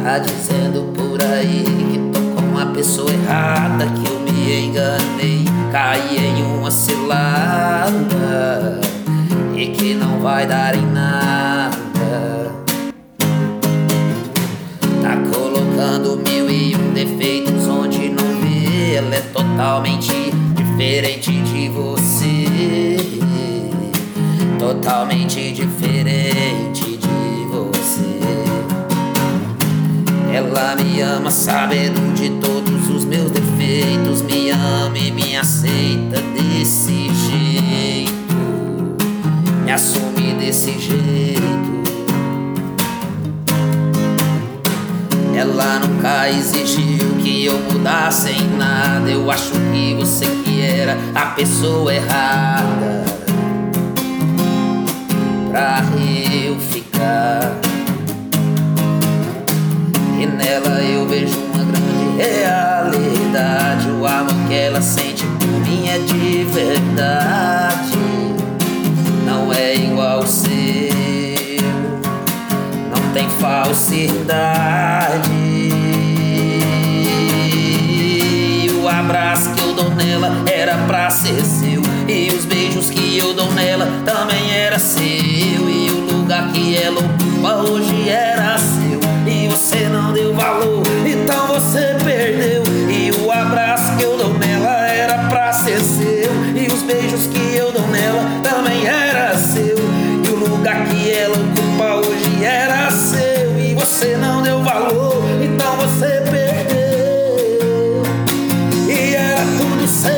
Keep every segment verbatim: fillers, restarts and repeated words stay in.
Tá dizendo por aí que tô com a pessoa errada, que eu me enganei, caí em uma cilada e que não vai dar em nada. Tá colocando mil e um defeitos onde não vê. Ela é totalmente diferente de você, totalmente diferente de você. Ela me ama sabendo de todos os meus defeitos, me ama e me aceita desse jeito, me assume desse jeito. Ela nunca exigiu que eu mudasse em nada. Eu acho que você que era a pessoa errada pra eu ficar. E nela eu vejo uma grande realidade. O amor que ela sente por mim é de verdade, não é igual ao seu, não tem falsidade. O abraço que eu dou nela era pra ser seu, e os beijos que eu dou nela também era seu, e o lugar que ela ocupa hoje era seu, e você não deu valor, então você perdeu. E o abraço que eu dou nela era pra ser seu, e os beijos que eu dou nela também era seu, e o lugar que ela ocupa hoje era seu, e você não deu valor, então você perdeu. E era tudo seu,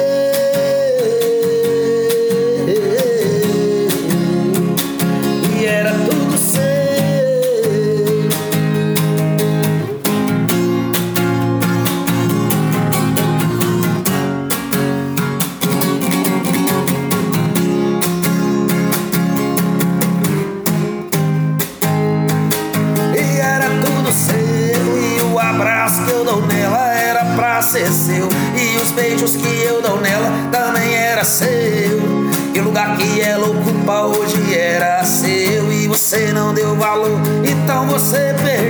e era tudo seu. Ser seu, e os beijos que eu dou nela também era seu, e o lugar que ela ocupa hoje era seu, e você não deu valor, então você perdeu.